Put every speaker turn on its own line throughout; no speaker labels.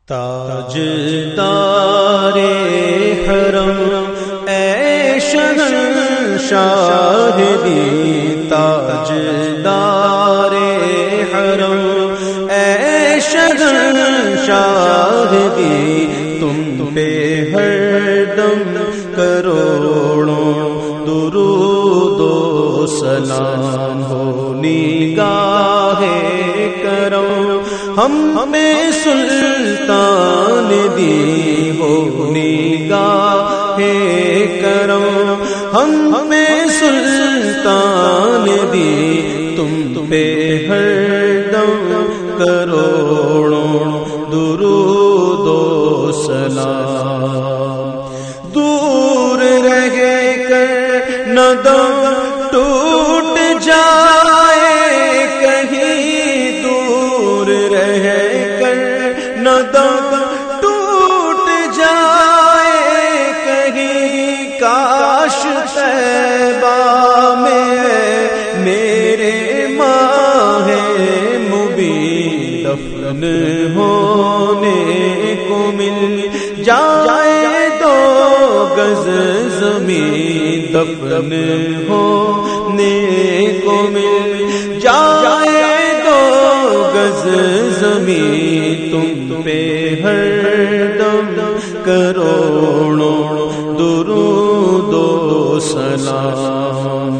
تاجدار حرم اے شہنشاہ دی، تاجدار حرم اے شہنشاہ دی، تم پہ ہر دم کروڑوں درود و سلام ہو نگاہ کرم، ہمیں سلطان دی ہو نگاہ کرم، ہمیں سلطان دی، تم پہ ہر دم کروڑوں درود و سلام۔ دور رہ کر نہ دم ٹوٹ جائے کہیں، دور رہ کر نہ دم ٹوٹ جائے کہیں، کاش طیبہ میں میرے ماہ مبین دفن ہونے کو مل جائے، دو گز زمین دفن ہونے کو مل جائے، دو گز زمین، تم پہ ہر دم کروڑوں درود و سلام۔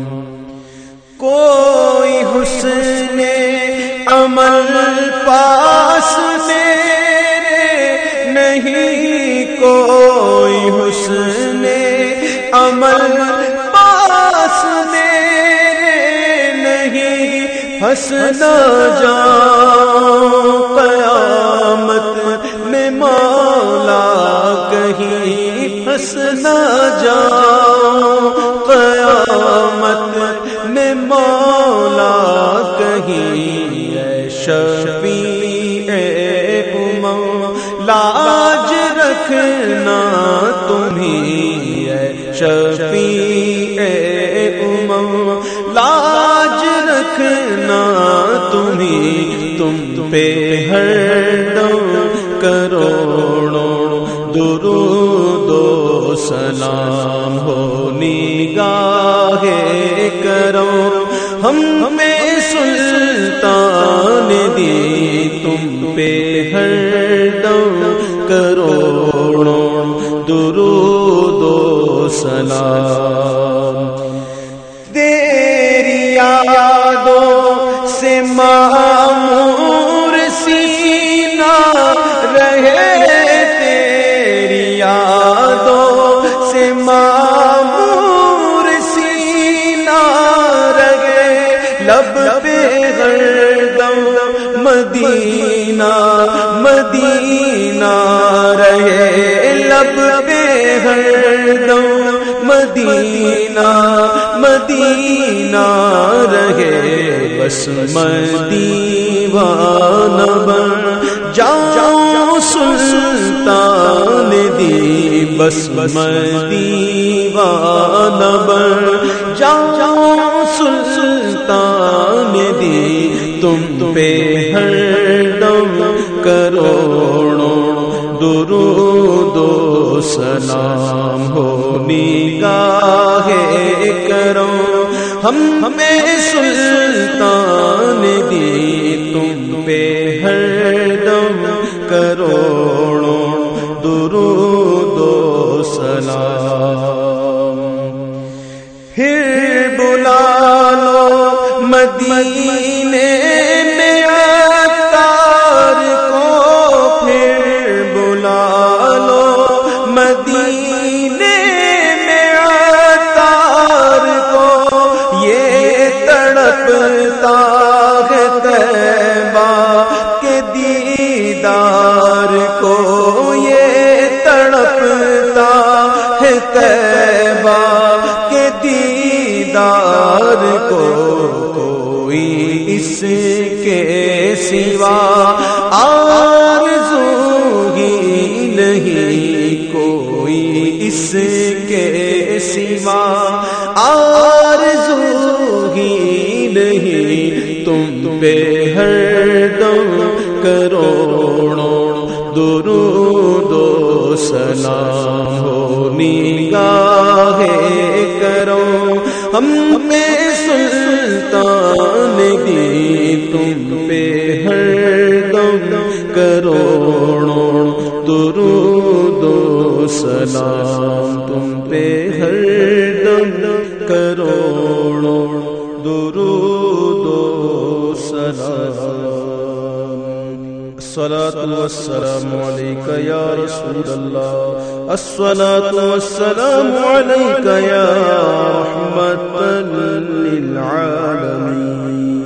کوئی حسن عمل پاس میرے نہیں، کوئی حسن عمل پاس میرے نہیں، ہنس نہ جاؤں قیامت میں مولا کہیں، ہنس نہ جاؤں قیامت میں مولا کہیں، اے شفیع امم لاج رکھنا تمہیں، اے شفیع امم لاج رکھنا تمہیں، تم پہ ہر دم کروڑوں درود و سلام ہو نگاہ کرم، ہمیں سلطان دی، تم پہ ہر دم کروڑوں درود و سلام۔ تیری یادوں سے معمور سینہ رہے، تیری یادوں سے معمور سینہ رہے، لب پہ ہر دم مدینہ مدینہ رہے، لب پہ ہر دم مدینہ مدینہ رہے، بس میں دیوانہ بن جاؤں سلطان دی، بس میں دیوانہ بن جاؤں سلطان دی، تم پہ ہر دم کروڑوں درود و سلام ہو نگاہ کرم، ہمیں سلطان دی، تم پہ ہر دم کروڑوں درود و سلام۔ پھر بلا لو مدینے میں عطار کو، پھر بلا لو مدینے میں عطار کو، یہ تڑپتا ہے طیبہ کے دیدار کو، یہ تڑپتا ہے طیبہ کے دیدار کو، کوئی اس کے سوا آرزو ہی نہیں، کوئی اس کے سوا آرزو ہی نہیں، تم پہ ہر دم کروڑوں درود و سلام ہو نگاہ کرو ہم پہ سلطان دی تم پہ ہر دم کروڑوں درود و سلام تم پہ ہر دم کروڑوں درود و سلام الصلاة والسلام عليك يا رسول الله الصلاة والسلام عليك يا رحمة للعالمين